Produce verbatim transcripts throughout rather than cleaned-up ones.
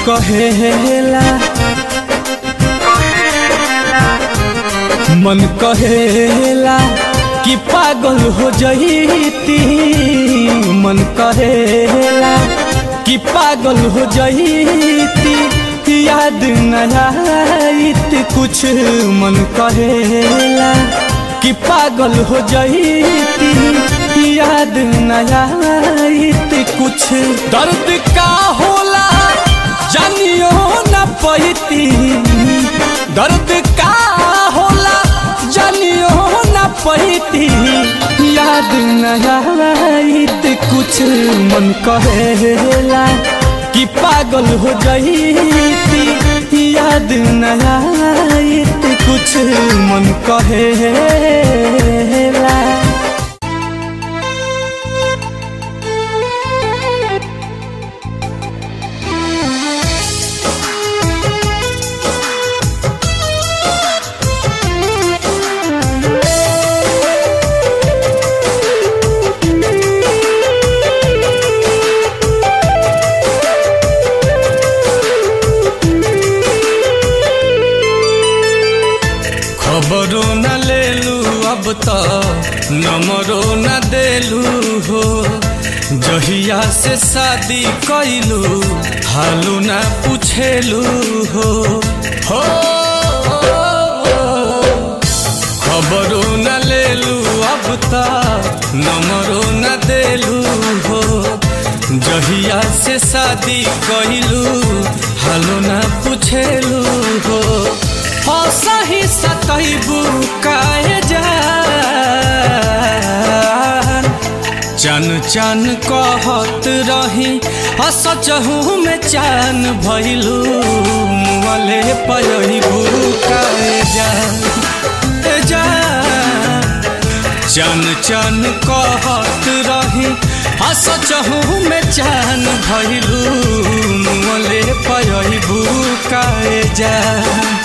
कहेला मन कहेला कि पागल हो जईती, मन कहेला कि पागल हो जईती, याद न आईत कुछ। मन कहेला कि पागल हो जईती, याद न आईत कुछ। दर्द का होला जानियो न पैती, दर्द का होला जानियो न पैती, याद न आईत कुछ। मन कहेला कि पागल हो जईती, याद न आईत कुछ। मन कहेला खबरो न लेलू अब तो नंबरो न देलू हो, जहिया से शादी कैलू हालू न पूछेलू हो। हो खबरो न लेलू अब तो नंबरो न देलू हो, जहिया से शादी कैलू हालू न पूछेलू हो। सही सतैबू काहे जान, चन चन कहत रही सचहू में चान भइलू, मुँहले पयबू काहे जान जान। चन चन कहत रही सचहू में चान भइलू, मुँहले पयबू काहे जान।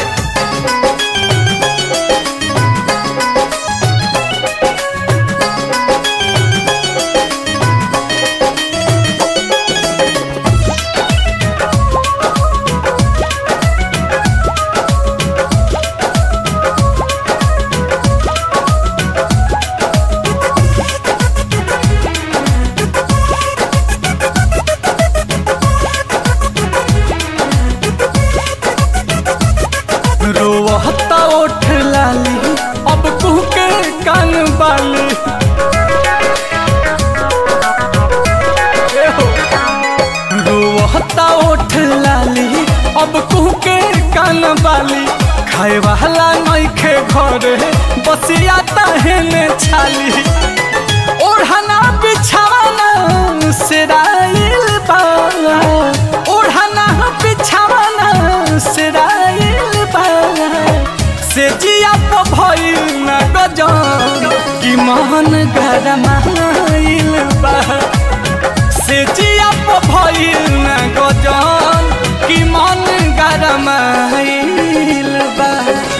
रोहता ओठ लाली अब कुह के कान बाली, रोहता ओठ लाली अब कुह के कान बाली। खाए वाला नइखे घरे बसिया तहने छाली, ओढ़ना बिछावना सेराइल बा, ओढ़ना बिछावना सेराइल बा। से जिया तो भइल न गजन कि मन गरमाइल बा, से जिया तो भइल न गजन कि मन गरमाइल बा।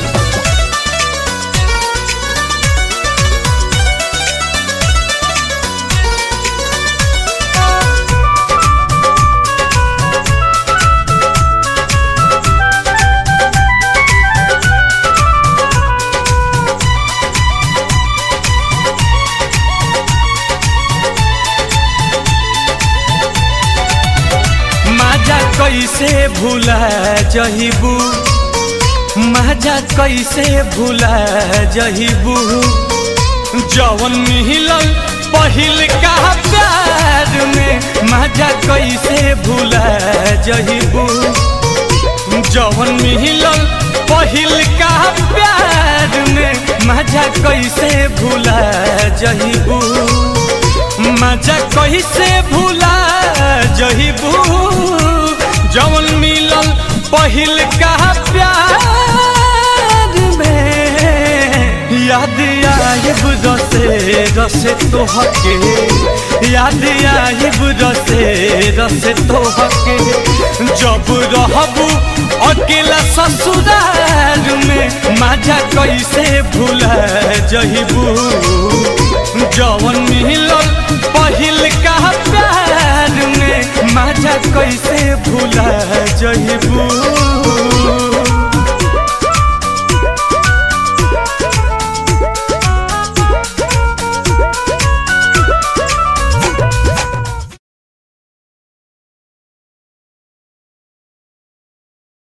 कैसे भूला जहिबू, मजा कैसे भूला जहिबू, जवन मिलल पहिल का प्यार में। मजा कैसे भूला जहिबू, जवन मिलल पहिल का प्यार में। मजा कैसे भूला जहिबू, मजा कैसे भूला जहिबू, जवन मिलल पहिल का प्यार में। याद आइब रसे रसे तोहके, याद आइब रसे रसे तोहके, जब रहबू अकेला ससुराल में। मजा कैसे भूला जहिबू, जवन मिलल पहिल का प्यार में। मजा कैसे भूला जहिबू।